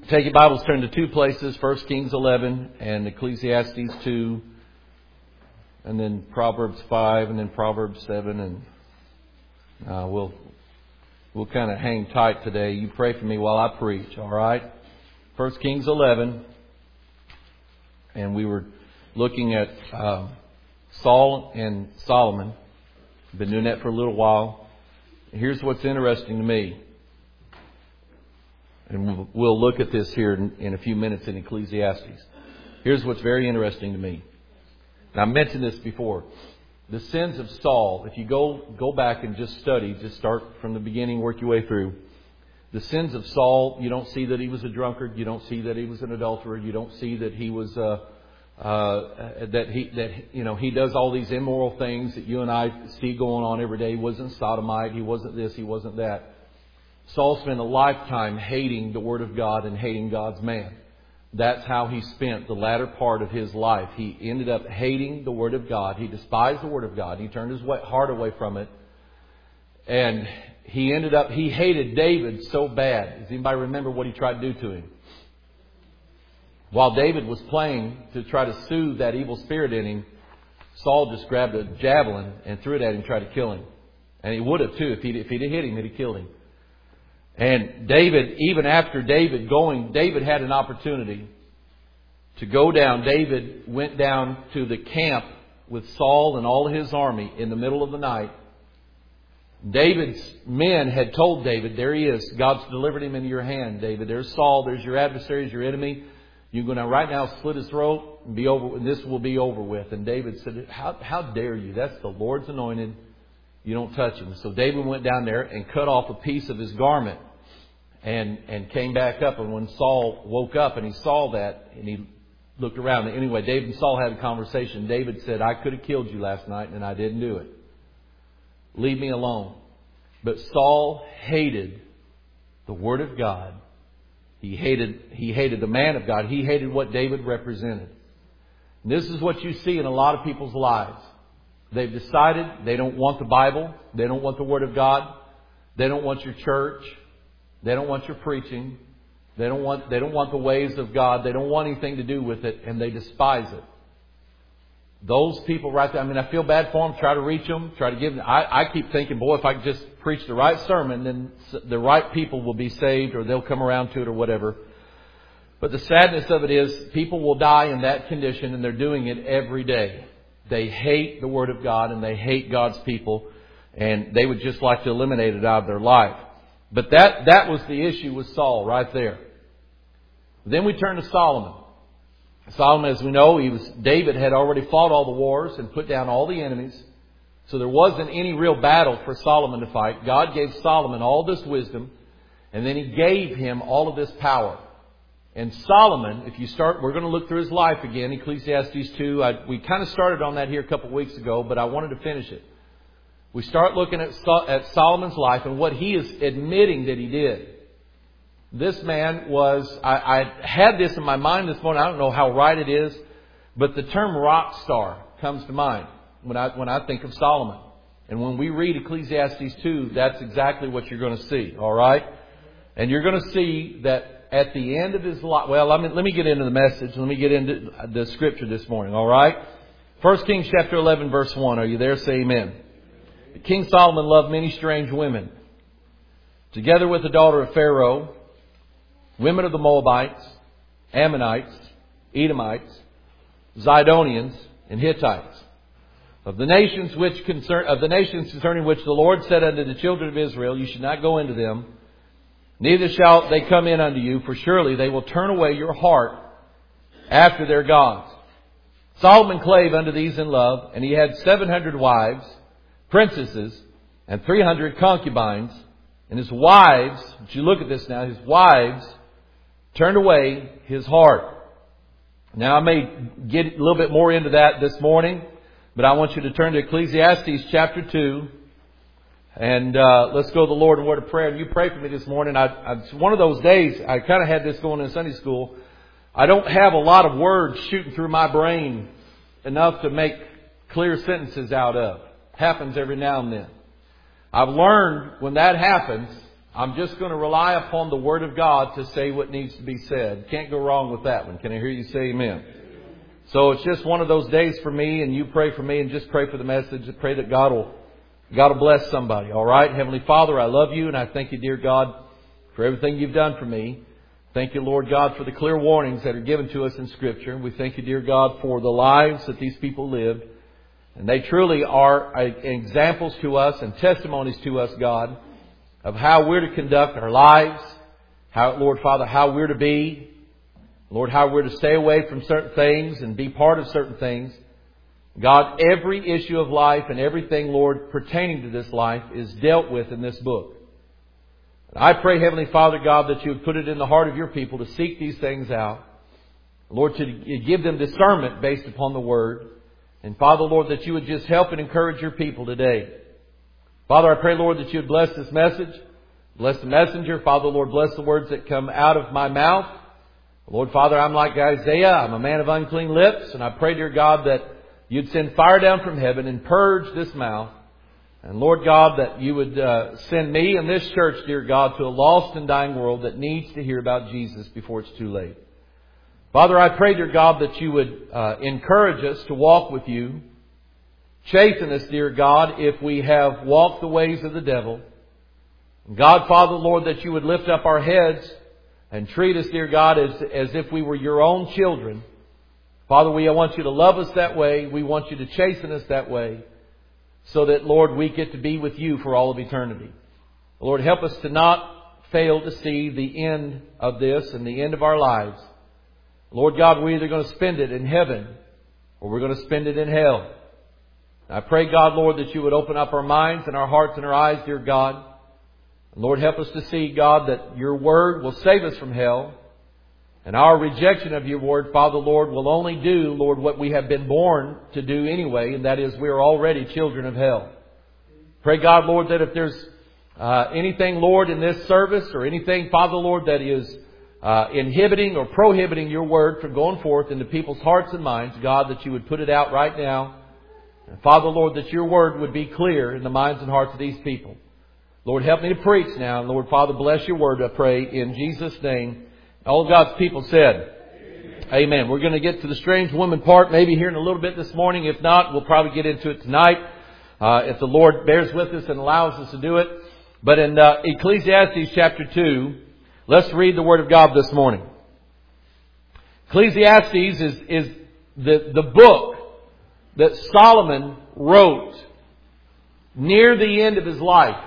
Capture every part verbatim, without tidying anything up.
Take your Bibles, turn to two places, First Kings eleven and Ecclesiastes two, and then Proverbs five, and then Proverbs seven, and uh, we'll we'll kind of hang tight today. You pray for me while I preach, all right? First Kings eleven, and we were looking at uh, Saul and Solomon. Been doing that for a little while. Here's what's interesting to me. And we'll look at this here in a few minutes in Ecclesiastes. Here's what's very interesting to me. And I mentioned this before. The sins of Saul, if you go go back and just study, just start from the beginning, work your way through. The sins of Saul, you don't see that he was a drunkard. You don't see that he was an adulterer. You don't see that he was uh, uh, that he that you know he does all these immoral things that you and I see going on every day. He wasn't sodomite. He wasn't this. He wasn't that. Saul spent a lifetime hating the Word of God and hating God's man. That's how he spent the latter part of his life. He ended up hating the Word of God. He despised the Word of God. He turned his heart away from it. And he ended up, he hated David so bad. Does anybody remember what he tried to do to him? While David was playing to try to soothe that evil spirit in him, Saul just grabbed a javelin and threw it at him and tried to kill him. And he would have too. If he'd, if he'd hit him, he'd have killed him. And David, even after David going, David had an opportunity to go down. David went down to the camp with Saul and all of his army in the middle of the night. David's men had told David, there he is. God's delivered him into your hand, David. There's Saul. There's your adversaries, your enemy. You go now right now, slit his throat, and be over. And this will be over with. And David said, how, how dare you? That's the Lord's anointed. You don't touch him. So David went down there and cut off a piece of his garment. And and came back up, and when Saul woke up and he saw that, and he looked around. Anyway, David and Saul had a conversation. David said, I could have killed you last night, and I didn't do it. Leave me alone. But Saul hated the Word of God. He hated he hated the man of God. He hated what David represented. And this is what you see in a lot of people's lives. They've decided they don't want the Bible. They don't want the Word of God. They don't want your church. They don't want your preaching. They don't want, they don't want the ways of God. They don't want anything to do with it, and they despise it. Those people right there, I mean, I feel bad for them. Try to reach them. Try to give them. I, I keep thinking, boy, if I could just preach the right sermon, then the right people will be saved, or they'll come around to it or whatever. But the sadness of it is people will die in that condition, and they're doing it every day. They hate the Word of God, and they hate God's people, and they would just like to eliminate it out of their life. But that, that was the issue with Saul right there. Then we turn to Solomon. Solomon, as we know, he was David had already fought all the wars and put down all the enemies. So there wasn't any real battle for Solomon to fight. God gave Solomon all this wisdom, and then He gave him all of this power. And Solomon, if you start, we're going to look through his life again, Ecclesiastes two. I, we kind of started on that here a couple of weeks ago, but I wanted to finish it. We start looking at, at Solomon's life and what he is admitting that he did. This man was, I, I had this in my mind this morning. I don't know how right it is, but the term rock star comes to mind when I, when I think of Solomon. And when we read Ecclesiastes two, that's exactly what you're going to see. All right. And you're going to see that at the end of his life, well, let me, let me get into the message. Let me get into the scripture this morning. All right. First Kings chapter eleven, verse one. Are you there? Say amen. King Solomon loved many strange women, together with the daughter of Pharaoh, women of the Moabites, Ammonites, Edomites, Zidonians, and Hittites. Of the nations which concern, of the nations concerning which the Lord said unto the children of Israel, you should not go into them, neither shall they come in unto you, for surely they will turn away your heart after their gods. Solomon clave unto these in love, and he had seven hundred wives, princesses, and three hundred concubines, and his wives, if you look at this now, his wives turned away his heart. Now I may get a little bit more into that this morning, but I want you to turn to Ecclesiastes chapter two, and uh, let's go to the Lord in word of prayer. And you pray for me this morning. I, I, it's one of those days, I kind of had this going in Sunday school. I don't have a lot of words shooting through my brain enough to make clear sentences out of. Happens every now and then. I've learned when that happens, I'm just going to rely upon the Word of God to say what needs to be said. Can't go wrong with that one. Can I hear you say amen? So it's just one of those days for me, and you pray for me and just pray for the message. And pray that God will, God will bless somebody. All right? Heavenly Father, I love you, and I thank you, dear God, for everything you've done for me. Thank you, Lord God, for the clear warnings that are given to us in Scripture. We thank you, dear God, for the lives that these people lived. And they truly are examples to us and testimonies to us, God, of how we're to conduct our lives, how, Lord Father, how we're to be, Lord, how we're to stay away from certain things and be part of certain things. God, every issue of life and everything, Lord, pertaining to this life is dealt with in this book. And I pray, Heavenly Father, God, that you would put it in the heart of your people to seek these things out. Lord, to give them discernment based upon the Word. And Father, Lord, that you would just help and encourage your people today. Father, I pray, Lord, that you would bless this message. Bless the messenger. Father, Lord, bless the words that come out of my mouth. Lord, Father, I'm like Isaiah. I'm a man of unclean lips. And I pray, dear God, that you'd send fire down from heaven and purge this mouth. And Lord God, that you would uh, send me and this church, dear God, to a lost and dying world that needs to hear about Jesus before it's too late. Father, I pray, dear God, that you would uh, encourage us to walk with you. Chasten us, dear God, if we have walked the ways of the devil. God, Father, Lord, that you would lift up our heads and treat us, dear God, as, as if we were your own children. Father, we want you to love us that way. We want you to chasten us that way. So that, Lord, we get to be with you for all of eternity. Lord, help us to not fail to see the end of this and the end of our lives. Lord God, we're either going to spend it in heaven or we're going to spend it in hell. I pray, God, Lord, that you would open up our minds and our hearts and our eyes, dear God. And Lord, help us to see, God, that your Word will save us from hell. And our rejection of your Word, Father, Lord, will only do, Lord, what we have been born to do anyway, and that is we are already children of hell. Pray, God, Lord, that if there's uh, anything, Lord, in this service or anything, Father, Lord, that is uh, inhibiting or prohibiting your Word from going forth into people's hearts and minds, God, that you would put it out right now. And Father, Lord, that your Word would be clear in the minds and hearts of these people. Lord, help me to preach now. And Lord, Father, bless your Word, I pray, in Jesus' name. All of God's people said, Amen. Amen. We're going to get to the strange woman part maybe here in a little bit this morning. If not, we'll probably get into it tonight. Uh, if the Lord bears with us and allows us to do it. But in uh, Ecclesiastes chapter two, let's read the Word of God this morning. Ecclesiastes is, is the, the book that Solomon wrote near the end of his life.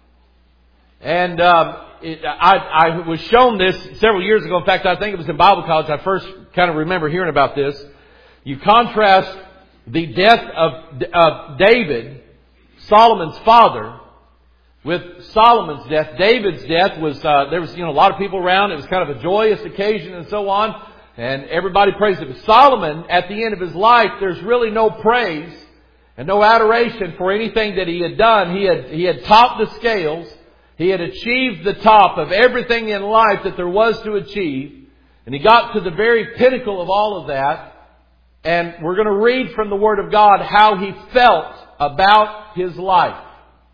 And um, it, I, I was shown this several years ago. In fact, I think it was in Bible college I first kind of remember hearing about this. You contrast the death of, of David, Solomon's father, with Solomon's death. David's death was, uh, there was, you know, a lot of people around. It was kind of a joyous occasion and so on. And everybody praised him. Solomon, at the end of his life, there's really no praise and no adoration for anything that he had done. He had, he had topped the scales. He had achieved the top of everything in life that there was to achieve. And he got to the very pinnacle of all of that. And we're going to read from the Word of God how he felt about his life.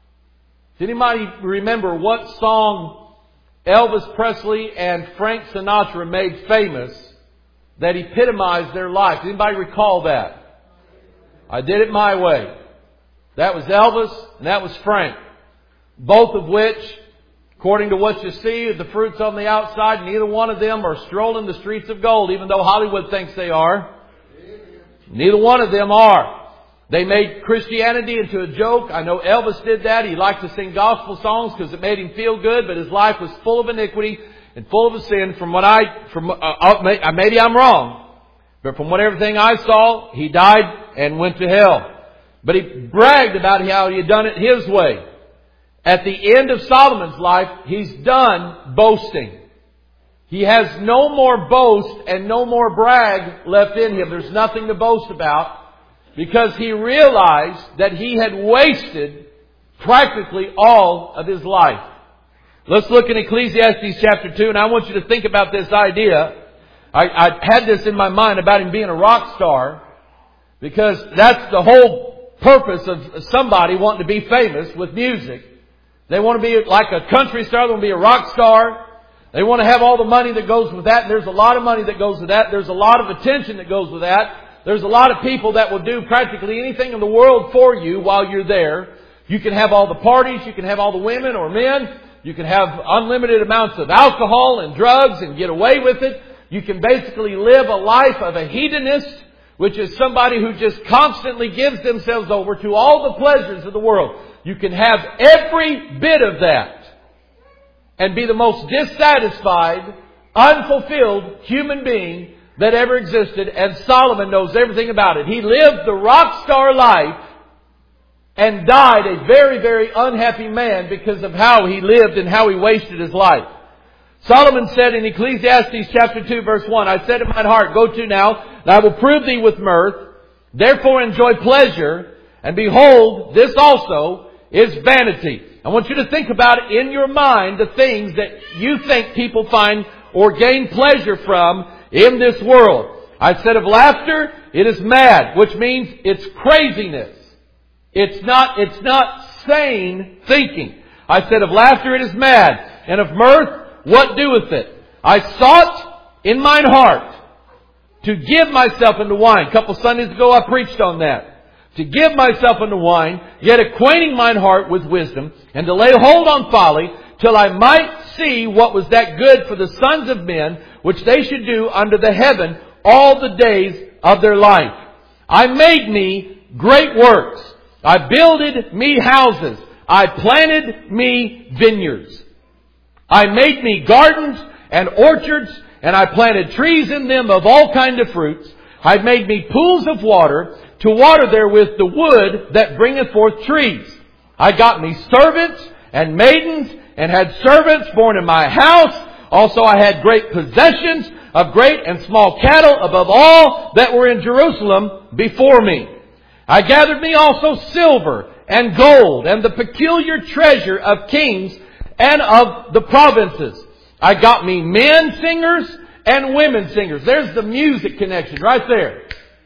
Does anybody remember what song Elvis Presley and Frank Sinatra made famous that epitomized their life? Does anybody recall that? I Did It My Way. That was Elvis and that was Frank. Both of which, according to what you see, are the fruits on the outside. Neither one of them are strolling the streets of gold, even though Hollywood thinks they are. Neither one of them are. They made Christianity into a joke. I know Elvis did that. He liked to sing gospel songs because it made him feel good, but his life was full of iniquity and full of sin. From what I, from uh, maybe I'm wrong, but from what everything I saw, he died and went to hell. But he bragged about how he had done it his way. At the end of Solomon's life, he's done boasting. He has no more boast and no more brag left in him. There's nothing to boast about because he realized that he had wasted practically all of his life. Let's look in Ecclesiastes chapter two, and I want you to think about this idea. I, I had this in my mind about him being a rock star because that's the whole purpose of somebody wanting to be famous with music. They want to be like a country star. They want to be a rock star. They want to have all the money that goes with that. And there's a lot of money that goes with that. There's a lot of attention that goes with that. There's a lot of people that will do practically anything in the world for you while you're there. You can have all the parties. You can have all the women or men. You can have unlimited amounts of alcohol and drugs and get away with it. You can basically live a life of a hedonist, which is somebody who just constantly gives themselves over to all the pleasures of the world. You can have every bit of that and be the most dissatisfied, unfulfilled human being that ever existed. And Solomon knows everything about it. He lived the rock star life and died a very, very unhappy man because of how he lived and how he wasted his life. Solomon said in Ecclesiastes chapter two verse one, I said in mine heart, go to now, and I will prove thee with mirth. Therefore enjoy pleasure, and behold, this also is vanity. I want you to think about in your mind the things that you think people find or gain pleasure from in this world. I said of laughter, it is mad, which means it's craziness. It's not, it's not sane thinking. I said of laughter, it is mad. And of mirth, what doeth it? I sought in mine heart to give myself into wine. A couple Sundays ago I preached on that. To give myself unto wine, yet acquainting mine heart with wisdom, and to lay hold on folly, till I might see what was that good for the sons of men, which they should do under the heaven all the days of their life. I made me great works. I builded me houses. I planted me vineyards. I made me gardens and orchards, and I planted trees in them of all kind of fruits. I made me pools of water, to water therewith the wood that bringeth forth trees. I got me servants and maidens, and had servants born in my house. Also I had great possessions of great and small cattle above all that were in Jerusalem before me. I gathered me also silver and gold, and the peculiar treasure of kings and of the provinces. I got me men singers and women singers. There's the music connection right there.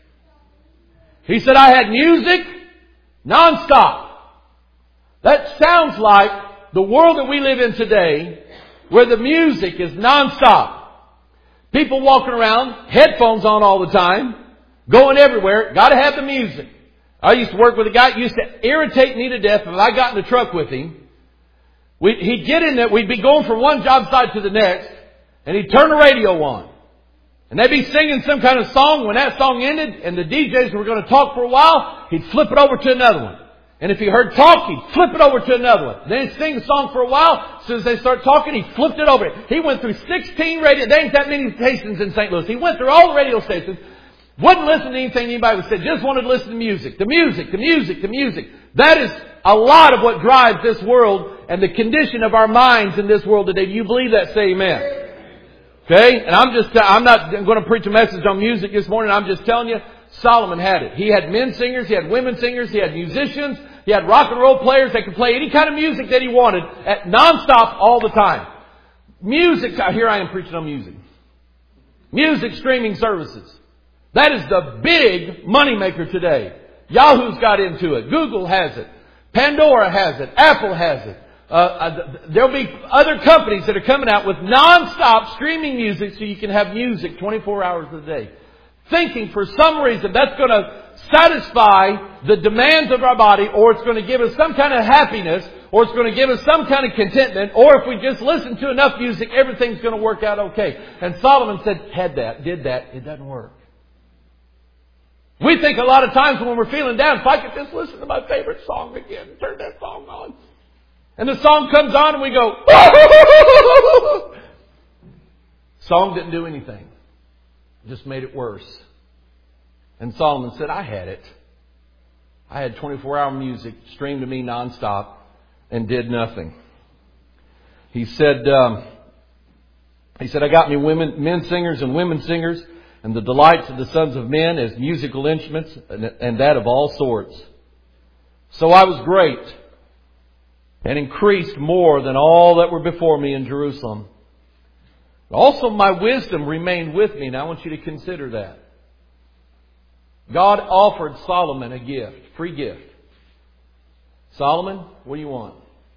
He said, I had music nonstop. That sounds like the world that we live in today, where the music is nonstop. People walking around, headphones on all the time, going everywhere, got to have the music. I used to work with a guy who used to irritate me to death if I got in the truck with him. We, he'd get in there, we'd be going from one job site to the next, and he'd turn the radio on. And they'd be singing some kind of song. When that song ended and the D Js were going to talk for a while, he'd flip it over to another one. And if he heard talk, he'd flip it over to another one. Then he'd sing the song for a while. As soon as they start talking, he flipped it over. He went through sixteen radio... There ain't that many stations in Saint Louis. He went through all the radio stations. Wouldn't listen to anything anybody would say. Just wanted to listen to music. The music, the music, the music. That is a lot of what drives this world and the condition of our minds in this world today. Do you believe that? Say amen. Okay? And I'm just, I'm not going to preach a message on music this morning. I'm just telling you, Solomon had it. He had men singers, he had women singers, he had musicians, he had rock and roll players that could play any kind of music that he wanted at nonstop all the time. Music, here I am preaching on music. Music streaming services. That is the big moneymaker today. Yahoo's got into it. Google has it. Pandora has it. Apple has it. Uh, uh, there'll be other companies that are coming out with non-stop streaming music so you can have music twenty-four hours a day. Thinking for some reason that's going to satisfy the demands of our body, or it's going to give us some kind of happiness, or it's going to give us some kind of contentment, or if we just listen to enough music, everything's going to work out okay. And Solomon said, had that, did that, it doesn't work. We think a lot of times when we're feeling down, if I could just listen to my favorite song again, turn that song on. And the song comes on and we go, song didn't do anything. It just made it worse. And Solomon said, I had it. I had twenty-four hour music streamed to me nonstop and did nothing. He said, um, he said, I got me women, men singers and women singers, and the delights of the sons of men as musical instruments, and, and that of all sorts. So I was great, and increased more than all that were before me in Jerusalem. Also my wisdom remained with me. Now I want you to consider that. God offered Solomon a gift, free gift. Solomon, what do you want?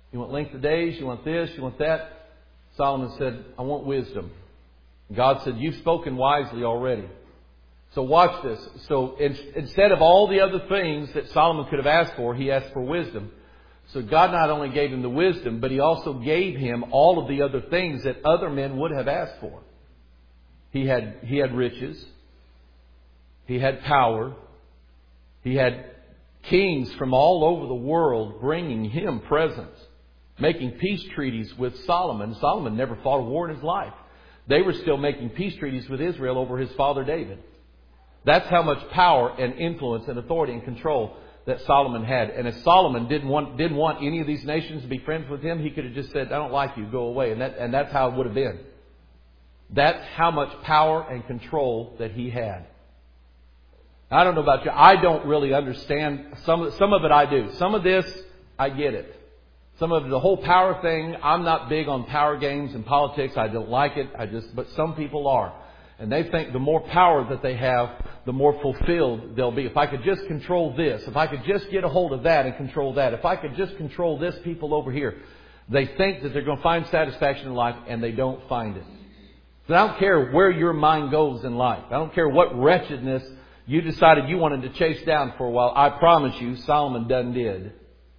You want length of days? You want this? You want that? Solomon said, I want wisdom. God said, you've spoken wisely already. So watch this. So instead of all the other things that Solomon could have asked for, he asked for wisdom. So God not only gave him the wisdom, but he also gave him all of the other things that other men would have asked for. He had, he had riches. He had power. He had kings from all over the world bringing him presents, making peace treaties with Solomon. Solomon never fought a war in his life. They were still making peace treaties with Israel over his father David. That's how much power and influence and authority and control that Solomon had. And if Solomon didn't want didn't want any of these nations to be friends with him, he could have just said, I don't like you, go away. And that and that's how it would have been. That's how much power and control that he had. I don't know about you. I don't really understand. Some of, some of it I do. Some of this, I get it. Some of the whole power thing, I'm not big on power games and politics. I don't like it. I just, but some people are. And they think the more power that they have, the more fulfilled they'll be. If I could just control this, if I could just get a hold of that and control that, if I could just control this people over here, they think that they're going to find satisfaction in life, and they don't find it. So I don't care where your mind goes in life. I don't care what wretchedness you decided you wanted to chase down for a while. I promise you, Solomon done did.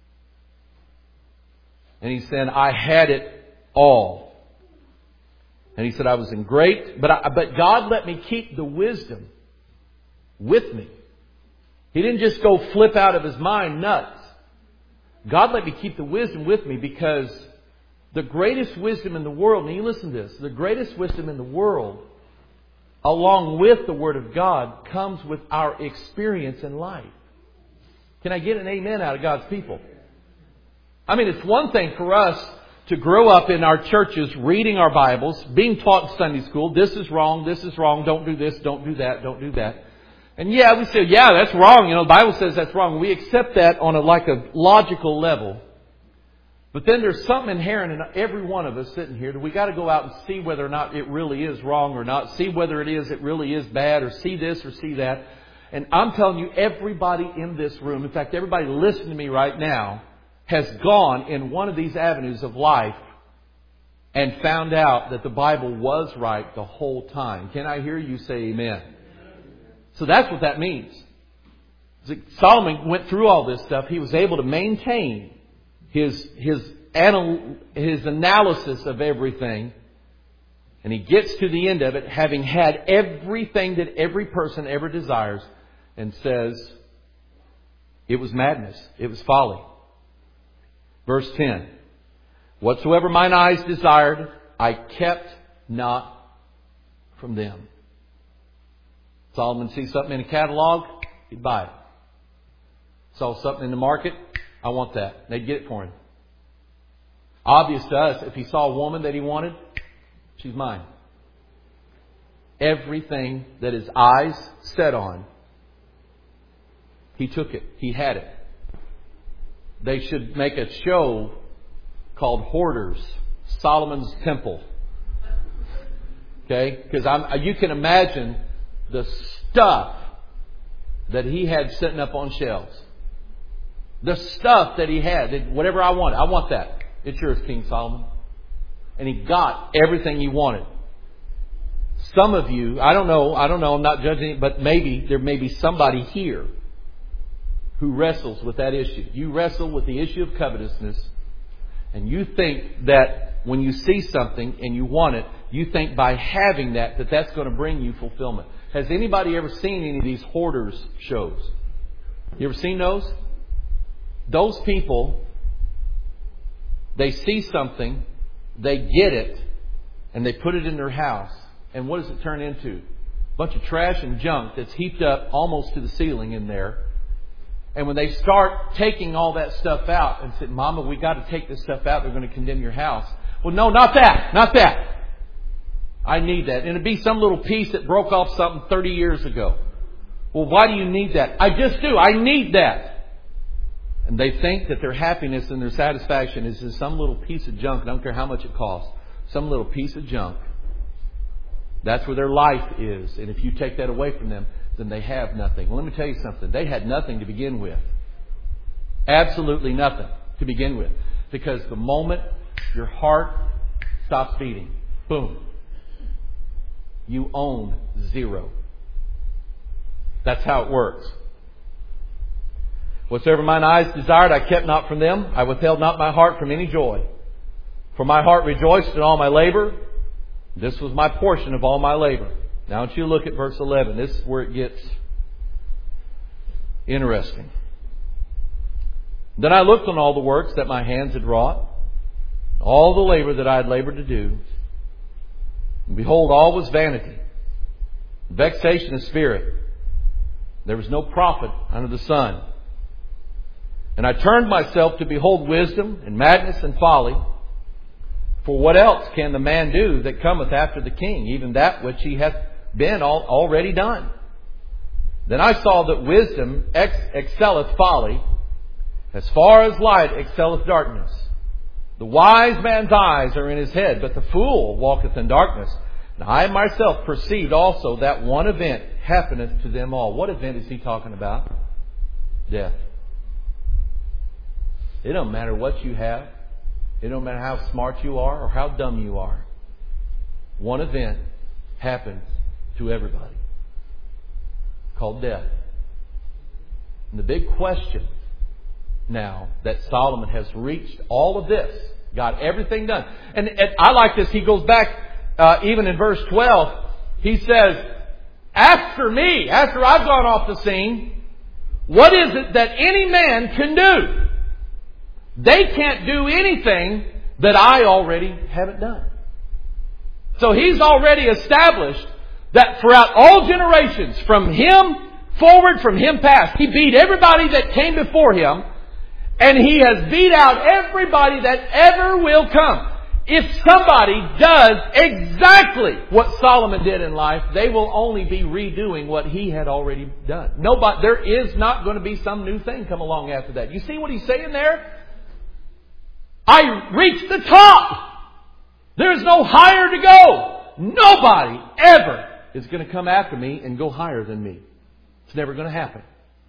And he said, I had it all. And he said, I was in great, but I, but God let me keep the wisdom with me. He didn't just go flip out of his mind nuts. God let me keep the wisdom with me, because the greatest wisdom in the world, and you listen to this, the greatest wisdom in the world, along with the Word of God, comes with our experience in life. Can I get an amen out of God's people? I mean, it's one thing for us to grow up in our churches reading our Bibles, being taught in Sunday school, this is wrong, this is wrong, don't do this, don't do that, don't do that. And yeah, we say, yeah, that's wrong. You know, the Bible says that's wrong. We accept that on a like a logical level. But then there's something inherent in every one of us sitting here that we got to go out and see whether or not it really is wrong or not. See whether it is, it really is bad, or see this or see that. And I'm telling you, everybody in this room, in fact, everybody listening to me right now, has gone in one of these avenues of life and found out that the Bible was right the whole time. Can I hear you say amen? So that's what that means. Solomon went through all this stuff. He was able to maintain his his anal, his analysis of everything. And he gets to the end of it, having had everything that every person ever desires, and says, it was madness. It was folly. Verse ten. Whatsoever mine eyes desired, I kept not from them. Solomon sees something in a catalog, he'd buy it. Saw something in the market, I want that. They'd get it for him. Obvious to us, if he saw a woman that he wanted, she's mine. Everything that his eyes set on, he took it. He had it. They should make a show called Hoarders, Solomon's Temple. Okay? Because I'm, you can imagine the stuff that he had sitting up on shelves. The stuff that he had. Whatever I want. I want that. It's yours, King Solomon. And he got everything he wanted. Some of you, I don't know, I don't know, I'm not judging, but maybe there may be somebody here who wrestles with that issue. You wrestle with the issue of covetousness, and you think that when you see something and you want it, you think by having that, that that's going to bring you fulfillment. Has anybody ever seen any of these hoarders shows? You ever seen those? Those people, they see something, they get it, and they put it in their house. And what does it turn into? A bunch of trash and junk that's heaped up almost to the ceiling in there. And when they start taking all that stuff out and say, Mama, we got to take this stuff out. They're going to condemn your house. Well, no, not that. Not that. I need that. And it'd be some little piece that broke off something thirty years ago. Well, why do you need that? I just do. I need that. And they think that their happiness and their satisfaction is in some little piece of junk. I don't care how much it costs. Some little piece of junk. That's where their life is. And if you take that away from them, then they have nothing. Well, let me tell you something. They had nothing to begin with. Absolutely nothing to begin with. Because the moment your heart stops beating, boom, you own zero. That's how it works. Whatsoever mine eyes desired, I kept not from them. I withheld not my heart from any joy. For my heart rejoiced in all my labor. This was my portion of all my labor. Now, I want you to look at verse eleven. This is where it gets interesting. Then I looked on all the works that my hands had wrought, all the labor that I had labored to do. And behold, all was vanity, vexation of spirit. There was no profit under the sun. And I turned myself to behold wisdom and madness and folly. For what else can the man do that cometh after the king, even that which he hath been all, already done? Then I saw that wisdom ex- excelleth folly, as far as light excelleth darkness. The wise man's eyes are in his head, but the fool walketh in darkness. And I myself perceived also that one event happeneth to them all. What event is he talking about? Death. It don't matter what you have. It don't matter how smart you are or how dumb you are. One event happens to everybody, called death. And the big question now that Solomon has reached all of this, got everything done. And, and I like this. He goes back uh, even in verse twelve. He says, after me, after I've gone off the scene, what is it that any man can do? They can't do anything that I already haven't done. So he's already established that throughout all generations, from him forward, from him past, he beat everybody that came before him, and he has beat out everybody that ever will come. If somebody does exactly what Solomon did in life, they will only be redoing what he had already done. Nobody, there is not going to be some new thing come along after that. You see what he's saying there? I reached the top. There's no higher to go. Nobody ever is going to come after me and go higher than me. It's never going to happen.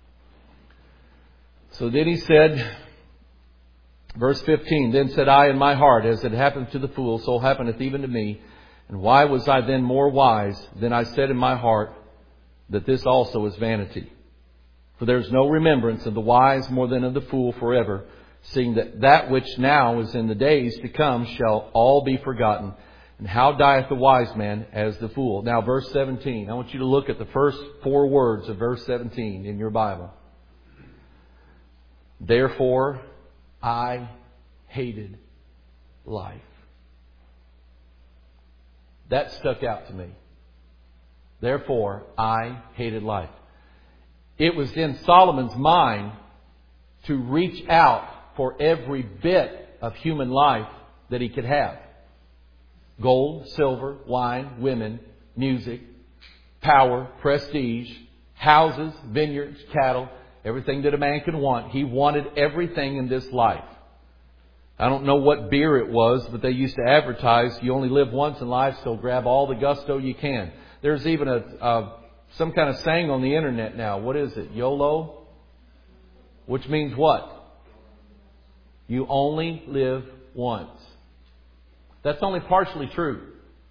So then he said, verse fifteen, then said I in my heart, as it happened to the fool, so happeneth even to me. And why was I then more wise? Then I said in my heart that this also is vanity. For there is no remembrance of the wise more than of the fool forever, seeing that that which now is in the days to come shall all be forgotten. And how dieth the wise man as the fool? Now verse seventeen. I want you to look at the first four words of verse seventeen in your Bible. Therefore I hated life. That stuck out to me. Therefore I hated life. It was in Solomon's mind to reach out for every bit of human life that he could have. Gold, silver, wine, women, music, power, prestige, houses, vineyards, cattle, everything that a man could want. He wanted everything in this life. I don't know what beer it was, but they used to advertise, you only live once in life, so grab all the gusto you can. There's even a, a some kind of saying on the internet now. What is it? YOLO? Which means what? You only live once. That's only partially true.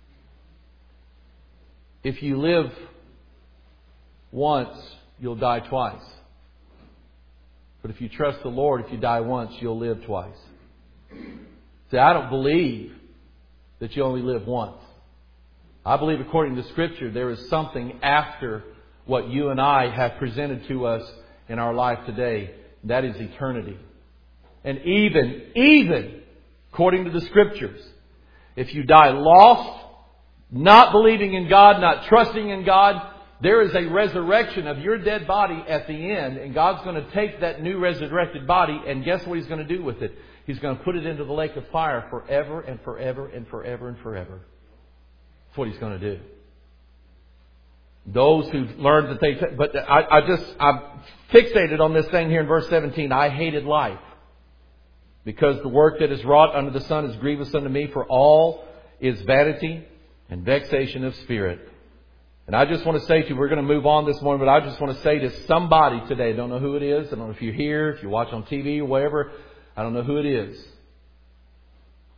If you live once, you'll die twice. But if you trust the Lord, if you die once, you'll live twice. See, I don't believe that you only live once. I believe according to Scripture, there is something after what you and I have presented to us in our life today. That is eternity. And even, even according to the Scriptures, if you die lost, not believing in God, not trusting in God, there is a resurrection of your dead body at the end, and God's going to take that new resurrected body, and guess what He's going to do with it? He's going to put it into the lake of fire forever and forever and forever and forever. That's what He's going to do. Those who learned that they... But I, I just... I'm fixated on this thing here in verse seventeen. I hated life, because the work that is wrought under the sun is grievous unto me, for all is vanity and vexation of spirit. And I just want to say to you, we're going to move on this morning, but I just want to say to somebody today, I don't know who it is, I don't know if you're here, if you watch on T V or whatever, I don't know who it is.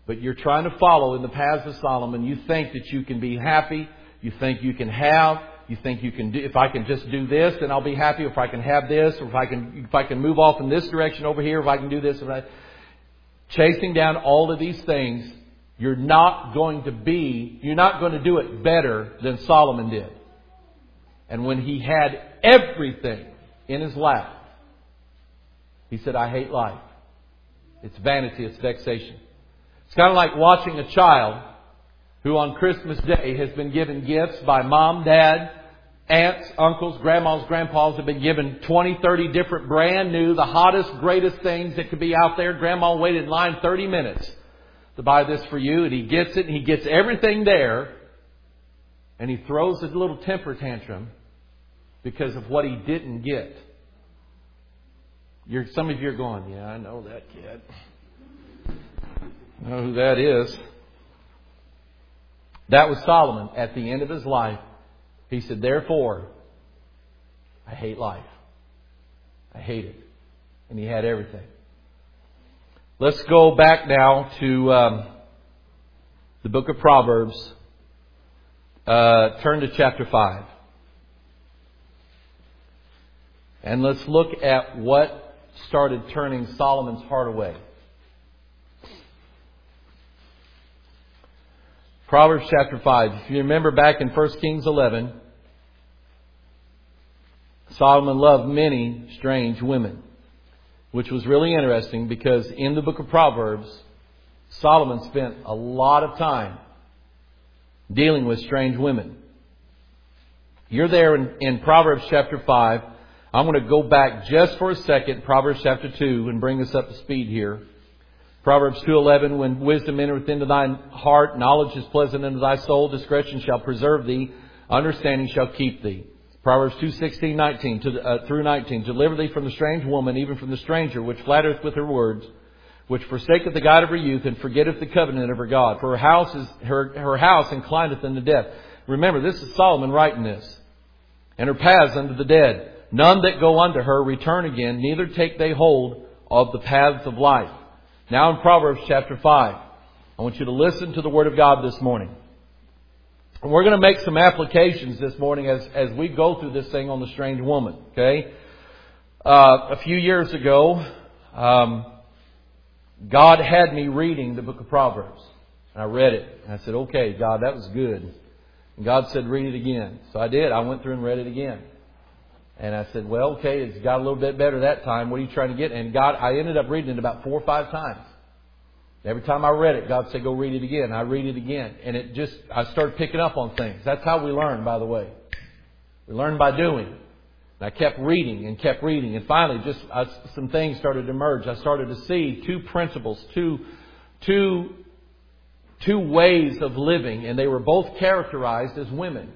but you're trying to follow in the paths of Solomon. You think that you can be happy. You think you can have. You think you can do, if I can just do this, then I'll be happy. If I can have this, or if I can, if I can move off in this direction over here, if I can do this, if I, chasing down all of these things, you're not going to be, you're not going to do it better than Solomon did. And when he had everything in his lap, he said, I hate life. It's vanity, it's vexation. It's kind of like watching a child who on Christmas Day has been given gifts by mom, dad, aunts, uncles, grandmas, grandpas, have been given twenty, thirty different brand new, the hottest, greatest things that could be out there. Grandma waited in line thirty minutes to buy this for you, and he gets it, and he gets everything there, and he throws a little temper tantrum because of what he didn't get. You're, some of you are going, yeah, I know that kid. I know who that is. That was Solomon at the end of his life. He said, therefore, I hate life. I hate it. And he had everything. Let's go back now to um, the book of Proverbs. Uh, turn to chapter five. And let's look at what started turning Solomon's heart away. Proverbs chapter five. If you remember back in First Kings eleven, Solomon loved many strange women, which was really interesting because in the book of Proverbs, Solomon spent a lot of time dealing with strange women. You're there in, in Proverbs chapter five. I'm going to go back just for a second, Proverbs chapter two, and bring us up to speed here. Proverbs two eleven, when wisdom entereth into thine heart, knowledge is pleasant unto thy soul, discretion shall preserve thee, understanding shall keep thee. Proverbs two sixteen, nineteen to, uh, through nineteen, deliver thee from the strange woman, even from the stranger, which flattereth with her words, which forsaketh the guide of her youth, and forgetteth the covenant of her God. For her house is her, her house inclineth unto death. Remember, this is Solomon writing this. And her paths unto the dead. None that go unto her return again, neither take they hold of the paths of life. Now in Proverbs chapter five, I want you to listen to the Word of God this morning. And we're going to make some applications this morning as, as we go through this thing on the strange woman. Okay? Uh, a few years ago, um, God had me reading the book of Proverbs. And I read it. And I said, okay, God, that was good. And God said, read it again. So I did. I went through and read it again. And I said, well, okay, it's got a little bit better that time. What are you trying to get? And God, I ended up reading it about four or five times. Every time I read it, God said, go read it again. I read it again. And it just, I started picking up on things. That's how we learn, by the way. We learn by doing. And I kept reading and kept reading. And finally, just I, some things started to emerge. I started to see two principles, two, two, two ways of living. And they were both characterized as women.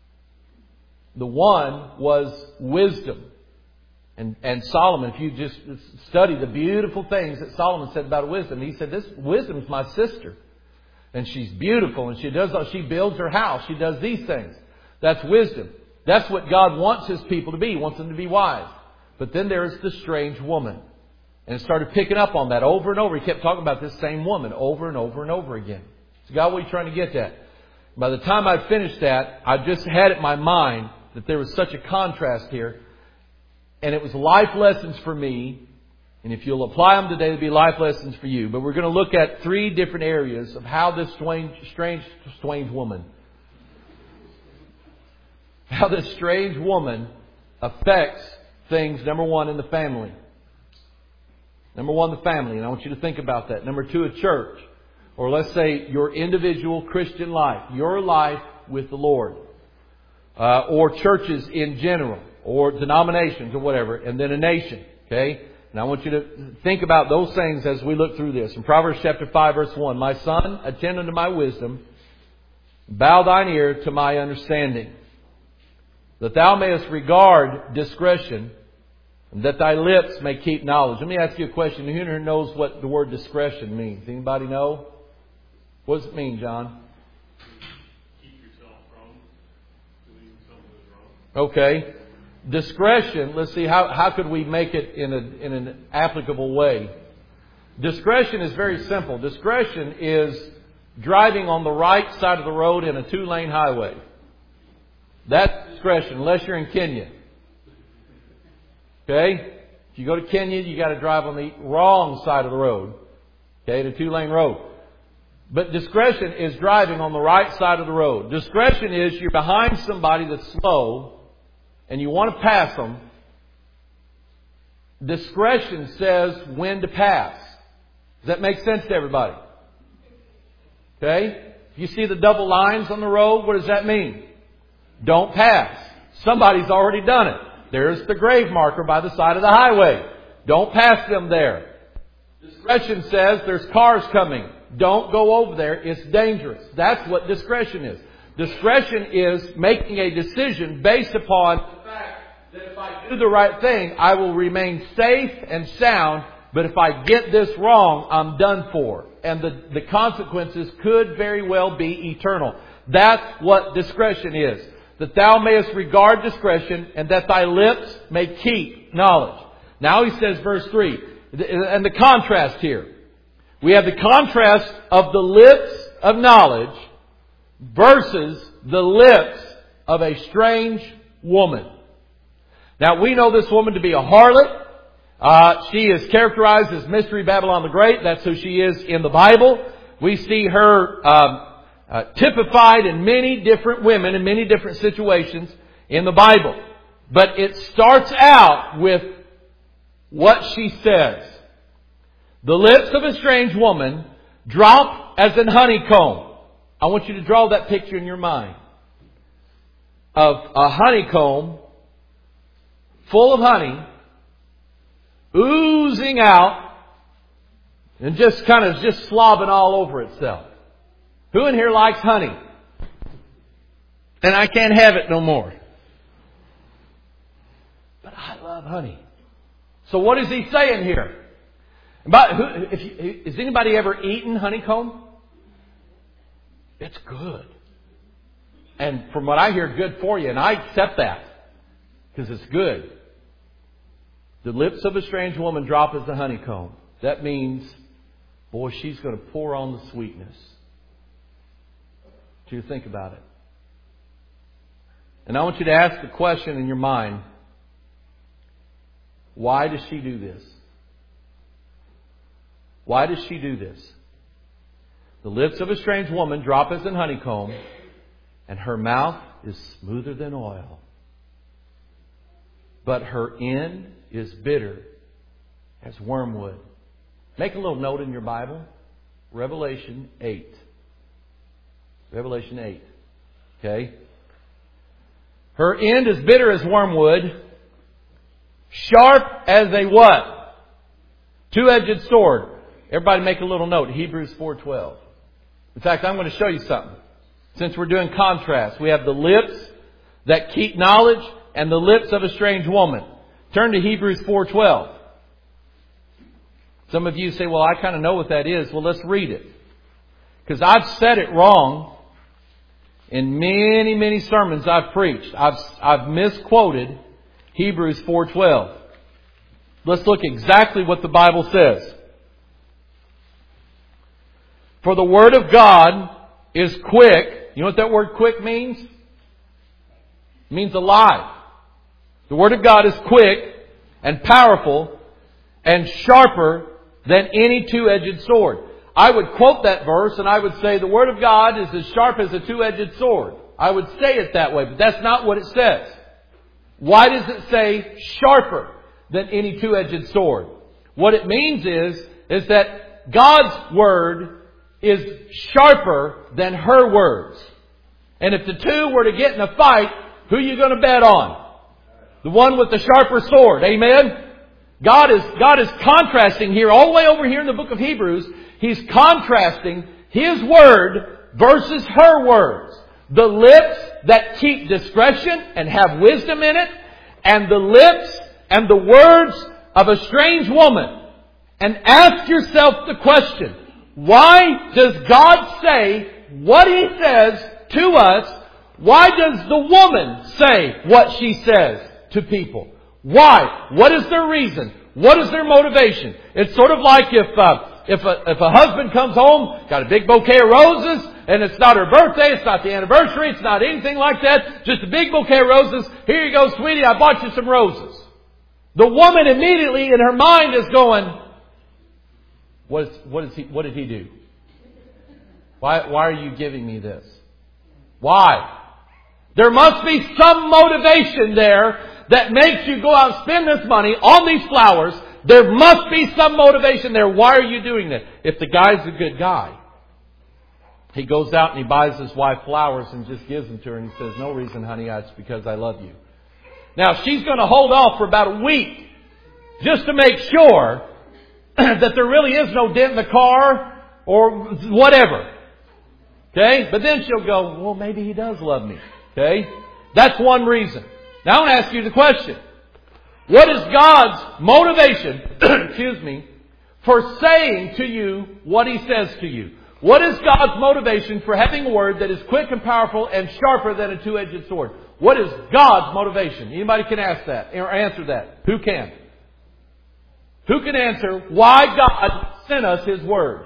The one was wisdom. And, and Solomon, if you just study the beautiful things that Solomon said about wisdom, he said, this wisdom is my sister. And she's beautiful and she does, she builds her house. She does these things. That's wisdom. That's what God wants His people to be. He wants them to be wise. But then there's the strange woman. And it started picking up on that over and over. He kept talking about this same woman over and over and over again. So God, what are you trying to get at? By the time I'd finished that, I just had it in my mind that there was such a contrast here. And it was life lessons for me. And if you'll apply them today, they'll be life lessons for you. But we're going to look at three different areas of how this strange, strange, strange woman, how this strange woman affects things, number one, in the family. Number one, the family. And I want you to think about that. Number two, a church. Or let's say your individual Christian life. Your life with the Lord. Uh, or churches in general, or denominations or whatever, and then a nation. Okay? And I want you to think about those things as we look through this. In Proverbs chapter five, verse one, my son, attend unto my wisdom, bow thine ear to my understanding, that thou mayest regard discretion, and that thy lips may keep knowledge. Let me ask you a question. Who here knows what the word discretion means? Anybody know? What does it mean, John? Okay. Discretion, let's see, how, how could we make it in, a, in an applicable way? Discretion is very simple. Discretion is driving on the right side of the road in a two-lane highway. That's discretion, unless you're in Kenya. Okay? If you go to Kenya, you got to drive on the wrong side of the road. Okay, the two-lane road. But discretion is driving on the right side of the road. Discretion is you're behind somebody that's slow and you want to pass them. Discretion says when to pass. Does that make sense to everybody? Okay? If you see the double lines on the road, what does that mean? Don't pass. Somebody's already done it. There's the grave marker by the side of the highway. Don't pass them there. Discretion says there's cars coming. Don't go over there. It's dangerous. That's what discretion is. Discretion is making a decision based upon the fact that if I do the right thing, I will remain safe and sound. But if I get this wrong, I'm done for. And the, the consequences could very well be eternal. That's what discretion is. That thou mayest regard discretion, and that thy lips may keep knowledge. Now he says, verse three, and the contrast here. We have the contrast of the lips of knowledge versus the lips of a strange woman. Now we know this woman to be a harlot. Uh, she is characterized as Mystery Babylon the Great. That's who she is in the Bible. We see her um, uh, typified in many different women in many different situations in the Bible. But it starts out with what she says. The lips of a strange woman drop as an honeycomb. I want you to draw that picture in your mind of a honeycomb full of honey oozing out and just kind of just slobbing all over itself. Who in here likes honey? And I can't have it no more. But I love honey. So what is he saying here? But who, if you, has anybody ever eaten honeycomb? It's good. And from what I hear, good for you. And I accept that. Because it's good. The lips of a strange woman drop as the honeycomb. That means, boy, she's going to pour on the sweetness. Do you think about it? And I want you to ask the question in your mind, why does she do this? Why does she do this? The lips of a strange woman drop as an honeycomb, and her mouth is smoother than oil. But her end is bitter as wormwood. Make a little note in your Bible. Revelation eight. Revelation eight. Okay? Her end is bitter as wormwood, sharp as a what? Two-edged sword. Everybody make a little note. Hebrews four twelve. In fact, I'm going to show you something. Since we're doing contrast, we have the lips that keep knowledge and the lips of a strange woman. Turn to Hebrews four twelve. Some of you say, well, I kind of know what that is. Well, let's read it. Because I've said it wrong in many, many sermons I've preached. I've, I've misquoted Hebrews four twelve. Let's look exactly what the Bible says. For the Word of God is quick. You know what that word quick means? It means alive. The Word of God is quick and powerful and sharper than any two-edged sword. I would quote that verse and I would say the Word of God is as sharp as a two-edged sword. I would say it that way, but that's not what it says. Why does it say sharper than any two-edged sword? What it means is, is that God's Word is sharper than her words. And if the two were to get in a fight, who are you going to bet on? The one with the sharper sword. Amen? God is, God is contrasting here, all the way over here in the book of Hebrews, He's contrasting His Word versus her words. The lips that keep discretion and have wisdom in it, and the lips and the words of a strange woman. And ask yourself the question, why does God say what He says to us? Why does the woman say what she says to people? Why? What is the reason? What is their motivation? It's sort of like if uh, if a if a husband comes home, got a big bouquet of roses, and it's not her birthday, it's not the anniversary, it's not anything like that, just a big bouquet of roses. Here you go, sweetie, I bought you some roses. The woman immediately in her mind is going, what is what is he what did he do? Why why are you giving me this? Why? There must be some motivation there that makes you go out and spend this money on these flowers. There must be some motivation there. Why are you doing that? If the guy's a good guy, he goes out and he buys his wife flowers and just gives them to her and he says, no reason, honey, it's because I love you. Now, she's going to hold off for about a week just to make sure that there really is no dent in the car or whatever. Okay? But then she'll go, well, maybe he does love me. Okay? That's one reason. Now I want to ask you the question. What is God's motivation, excuse me, for saying to you what He says to you? What is God's motivation for having a word that is quick and powerful and sharper than a two-edged sword? What is God's motivation? Anybody can ask that or answer that. Who can? Who can answer why God sent us His word?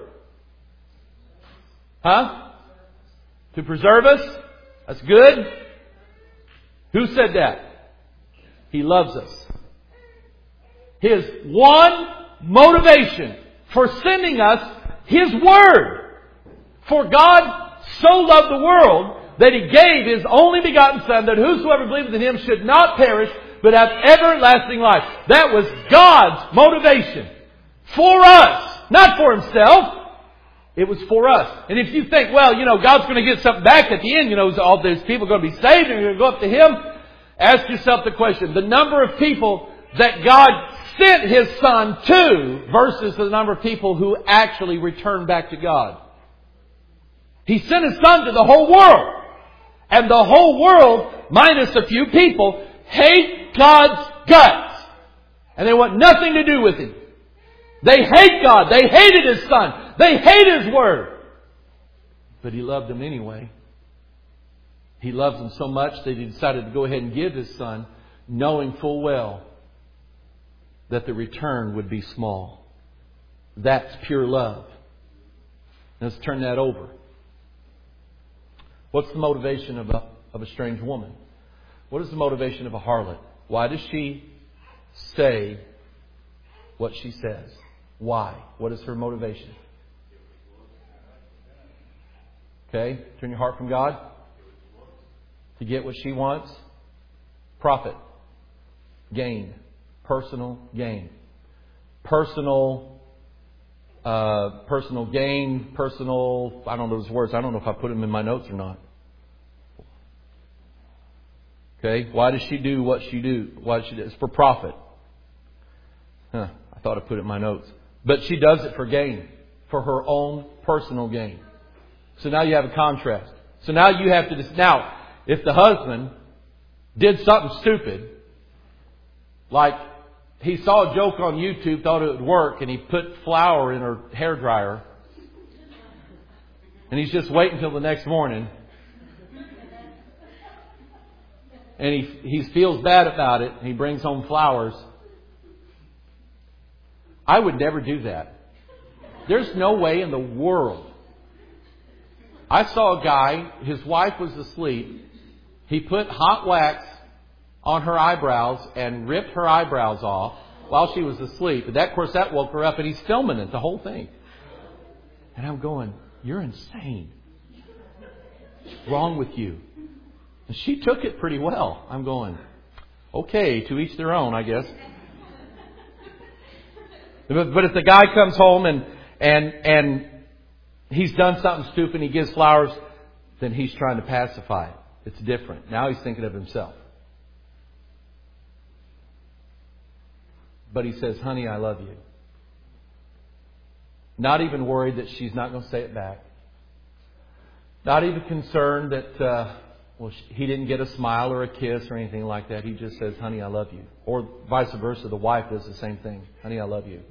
Huh? To preserve us? That's good. Who said that? He loves us. His one motivation for sending us His word. For God so loved the world that He gave His only begotten Son, that whosoever believeth in Him should not perish, but have everlasting life. That was God's motivation. For us. Not for Himself. It was for us. And if you think, well, you know, God's going to get something back at the end, you know, all these people are going to be saved and they're going to go up to Him. Ask yourself the question. The number of people that God sent His Son to versus the number of people who actually returned back to God. He sent His Son to the whole world. And the whole world, minus a few people, hate God's guts. And they want nothing to do with Him. They hate God. They hated His Son. They hate His word. But He loved them anyway. He loves them so much that He decided to go ahead and give His Son, knowing full well that the return would be small. That's pure love. Let's turn that over. What's the motivation of a, of a strange woman? What is the motivation of a harlot? Why does she say what she says? Why? What is her motivation? Okay? Turn your heart from God. To get what she wants. Profit. Gain. Personal gain. Personal uh, personal gain. Personal, I don't know those words. I don't know if I put them in my notes or not. Okay? Why does she do what she do? Why does she do? It's for profit. Huh. I thought I put it in my notes. But she does it for gain. For her own personal gain. So now you have a contrast. So now you have to... Now, if the husband did something stupid, like he saw a joke on YouTube, thought it would work, and he put flour in her hairdryer, and he's just waiting until the next morning, and he he feels bad about it, and he brings home flowers, I would never do that. There's no way in the world. I saw a guy, his wife was asleep. He put hot wax on her eyebrows and ripped her eyebrows off while she was asleep. And that, of course, that woke her up, and he's filming it, the whole thing. And I'm going, you're insane. What's wrong with you? And she took it pretty well. I'm going, okay, to each their own, I guess. But, but if the guy comes home and and and he's done something stupid and he gives flowers, then he's trying to pacify it. It's different. Now he's thinking of himself. But he says, honey, I love you. Not even worried that she's not going to say it back. Not even concerned that uh, well, he didn't get a smile or a kiss or anything like that. He just says, honey, I love you. Or vice versa, the wife does the same thing. Honey, I love you.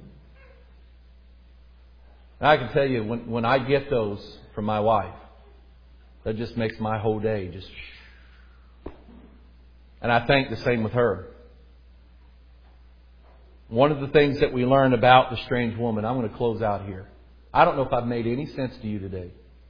And I can tell you, when, when I get those from my wife, that just makes my whole day just... And I think the same with her. One of the things that we learn about the strange woman, I'm going to close out here. I don't know if I've made any sense to you today.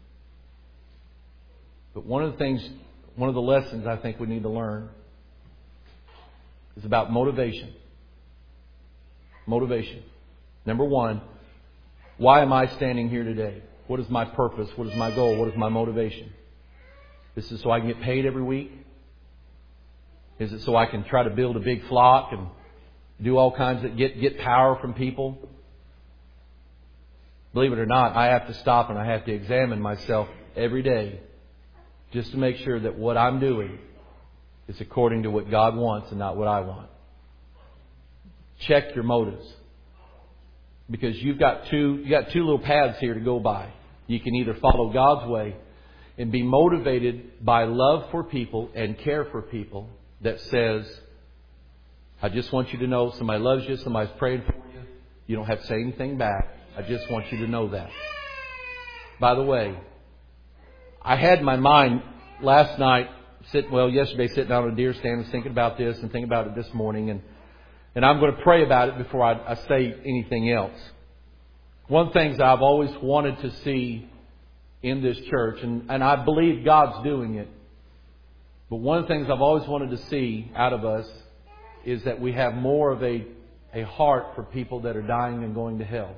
But one of the things, one of the lessons I think we need to learn is about motivation. Motivation. Number one, why am I standing here today? What is my purpose? What is my goal? What is my motivation? Is it so I can get paid every week? Is it so I can try to build a big flock and do all kinds of, get, get power from people? Believe it or not, I have to stop and I have to examine myself every day just to make sure that what I'm doing is according to what God wants and not what I want. Check your motives. Because you've got two, you got two little paths here to go by. You can either follow God's way and be motivated by love for people and care for people that says, I just want you to know somebody loves you, somebody's praying for you. You don't have to say anything back. I just want you to know that. By the way, I had my mind last night, sit, well, yesterday sitting down on a deer stand and thinking about this and thinking about it this morning. And, and I'm going to pray about it before I, I say anything else. One of the things I've always wanted to see in this church, and, and I believe God's doing it, but one of the things I've always wanted to see out of us is that we have more of a, a heart for people that are dying and going to hell.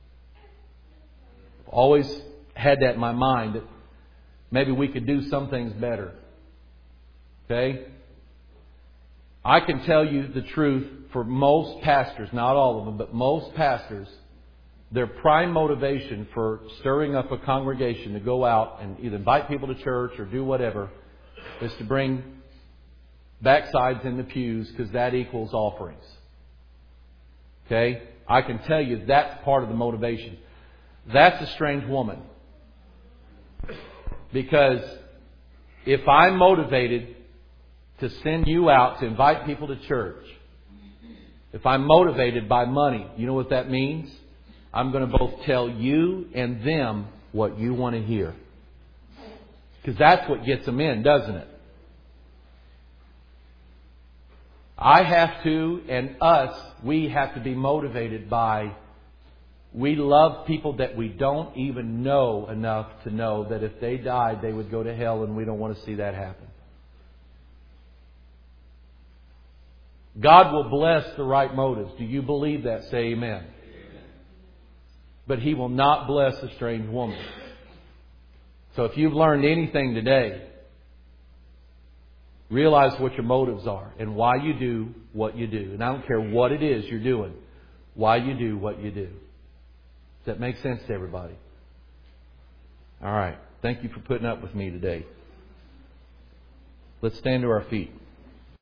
I've always had that in my mind, that maybe we could do some things better. Okay? I can tell you the truth, for most pastors, not all of them, but most pastors, their prime motivation for stirring up a congregation to go out and either invite people to church or do whatever is to bring backsides in the pews, because that equals offerings. Okay? I can tell you that's part of the motivation. That's a strange woman. Because if I'm motivated to send you out to invite people to church, if I'm motivated by money, you know what that means? I'm going to both tell you and them what you want to hear. Because that's what gets them in, doesn't it? I have to, and us, we have to be motivated by, we love people that we don't even know enough to know that if they died, they would go to hell, and we don't want to see that happen. God will bless the right motives. Do you believe that? Say amen. But He will not bless a strange woman. So if you've learned anything today, realize what your motives are and why you do what you do. And I don't care what it is you're doing, why you do what you do. Does that make sense to everybody? All right. Thank you for putting up with me today. Let's stand to our feet.